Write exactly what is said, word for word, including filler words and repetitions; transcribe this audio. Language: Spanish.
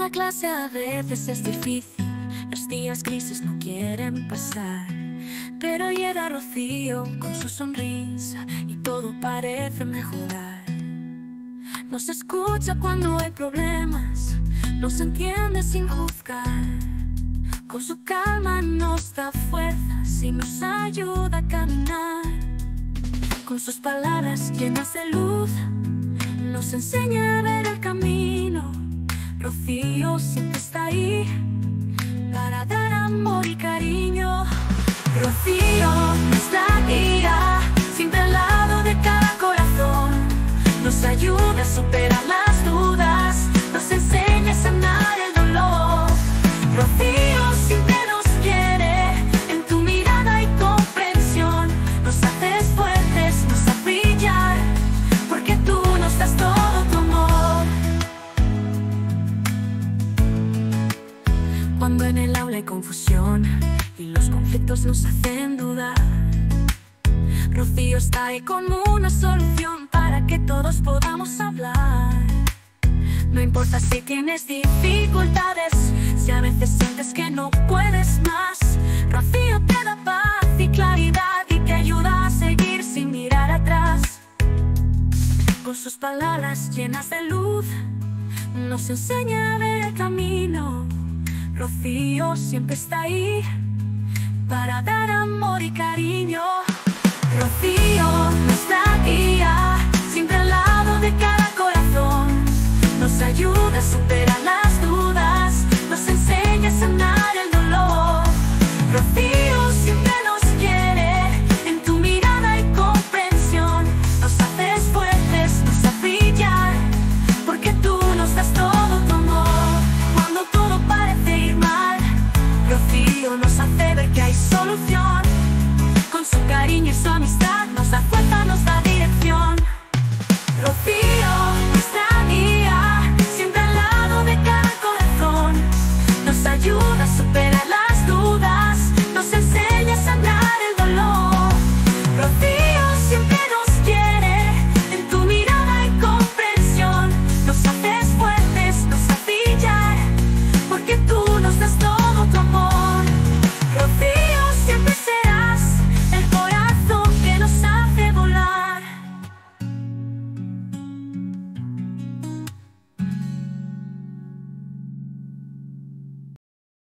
a clase a veces es difícil, los días grises no quieren pasar. Pero llega Rocío con su sonrisa y todo parece mejorar. Nos escucha cuando hay problemas, nos entiende sin juzgar. Con su calma nos da fuerzas y nos ayuda a caminar. Con sus palabras llenas de luz, nos enseña a ver el camino. Rocío siempre está ahí para dar amor y cariño. Rocío, nuestra guía, siempre al lado de cada corazón. Nos ayuda a superar las dudas, nos enseña a sanar el dolor. Rocío siempre nos quiere, en tu mirada hay comprensión. Nos haces fuertes, nos haces brillar, porque tú nos das todo tu amor. Cuando en el aula hay confusión y los conflictos nos hacen dudar, Rocío está ahí como una solución para que todos podamos hablar. No importa si tienes dificultades, si a veces sientes que no puedes más, Rocío te da paz y claridad y te ayuda a seguir sin mirar atrás. Con sus palabras llenas de luz, nos enseña a ver el camino. Rocío siempre está ahí para dar amor y cariño. Rocío, nuestra guía, siempre al lado de cada corazón. Nos ayuda a superar las dudas, nos enseña a sanar el dolor. Rocío siempre nos quiere, en tu mirada hay comprensión. Nos haces fuertes, nos haces brillar, porque tú nos das todo tu amor. Cuando todo parece ir mal, Rocío nos hace ver que hay solución. Con su cariño y su amistad nos da fuerza, nos da dirección. Rocío